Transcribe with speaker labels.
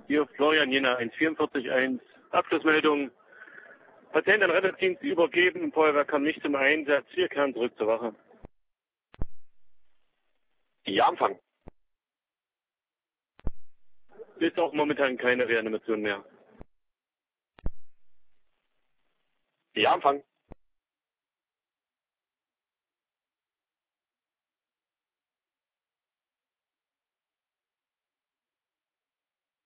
Speaker 1: Hier Florian Jena 144.1. Abschlussmeldung. Patient an Rettungsdienst übergeben. Feuerwehr kam nicht zum Einsatz. Wir kehren zurück zur Wache.
Speaker 2: Ja, Empfang.
Speaker 1: Ist auch momentan keine Reanimation mehr.
Speaker 2: Ja, Empfang.